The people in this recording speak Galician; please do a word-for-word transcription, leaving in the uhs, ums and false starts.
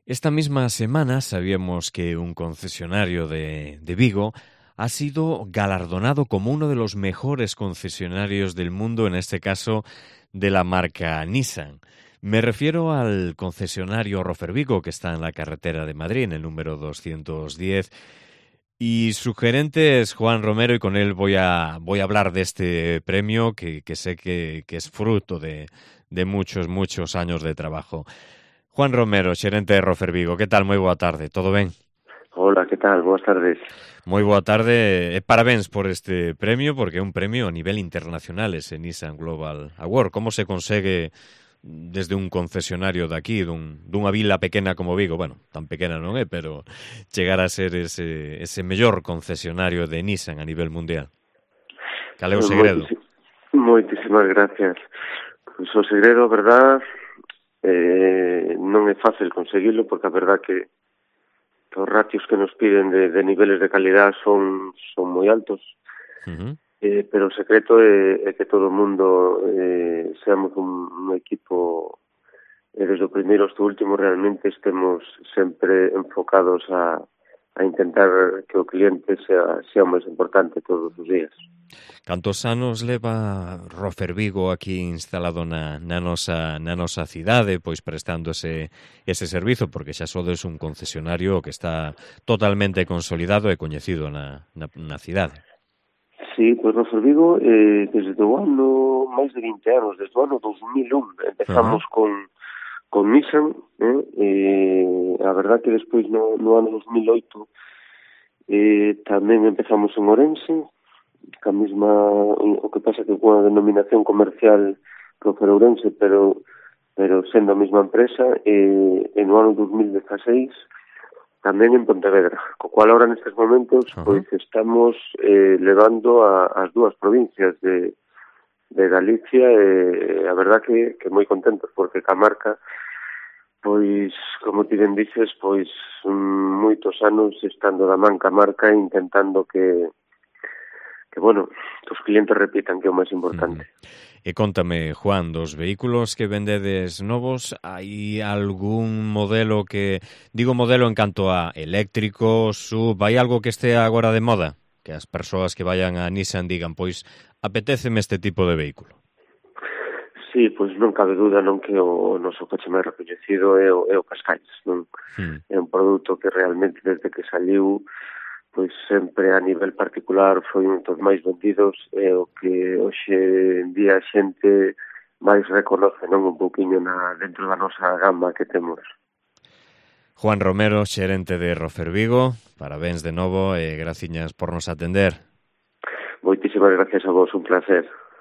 Esta misma semana sabíamos que un concesionario de, de Vigo ha sido galardonado como uno de los mejores concesionarios del mundo, en este caso de la marca Nissan. Me refiero al concesionario Rofer Vigo, que está en la carretera de Madrid, en el número doscientos diez. Y su gerente es Juan Romero, y con él voy a, voy a hablar de este premio que, que sé que, que es fruto de, de muchos, muchos años de trabajo. Juan Romero, xerente de Rofer Vigo, que tal? Moi boa tarde, todo ben? Hola, que tal? Boas tardes. Moi boa tarde e parabéns por este premio, porque é un premio a nivel internacional, ese Nissan Global Award. Como se consegue desde un concesionario daqui, dun, dunha vila pequena como Vigo, bueno, tan pequena non é, pero chegar a ser ese, ese mellor concesionario de Nissan a nivel mundial? Cal é o segredo? Moitísimas, moitísimas gracias. Pois o segredo, a verdad, eh, non é fácil conseguilo, porque a verdad que os ratios que nos piden de, de niveles de calidad son son moi altos. Uh-huh. Eh, pero o secreto é, é que todo o mundo eh, seamos un, un equipo e desde o primeiro hasta o último realmente estemos sempre enfocados a, a intentar que o cliente sea, sea o máis importante todos os días. Cantos anos leva Rofer Vigo aquí instalado na, na, nosa, na nosa cidade, pois prestando ese, ese servizo, porque xa sodes un concesionario que está totalmente consolidado e coñecido na, na, na cidade. Sí, pois Rofer Vigo eh, desde o ano, máis de vinte anos, desde o ano dos mil un empezamos uh-huh. con, con Nissan, eh, eh, a verdad que despois no, no ano dos mil oito eh, tamén empezamos en Ourense, que a mesma, o que pasa que con a denominación comercial Rofer Ourense, pero pero sendo a mesma empresa, eh, en o ano dos mil dezasseis tamén en Pontevedra, co cual ahora nestes momentos uh-huh. pois estamos eh, levando a, as dúas provincias de, de Galicia e eh, a verdad que, que moi contentos porque ca marca pois, como ti ben dices, pois moitos anos estando da man ca marca e intentando que que, bueno, que os clientes repitan, que é o máis importante. Uh-huh. E contame, Juan, dos vehículos que vendedes novos, hai algún modelo que... Digo modelo en canto a eléctrico, sub... Hai algo que este agora de moda? Que as persoas que vayan a Nissan digan, pois, apetéceme este tipo de vehículo. Sí, pois non cabe duda non que o noso coche máis recoñecido é o, é o Qashqai, non? Hmm. É un produto que realmente desde que saliu pois sempre a nivel particular foi un dos máis vendidos e o que hoxe en día a xente máis reconoce, non, un pouquiño na, dentro da nosa gama que temos. Juan Romero, xerente de Rofer Vigo, parabéns de novo e graciñas por nos atender. Moitísimas gracias a vos, un placer.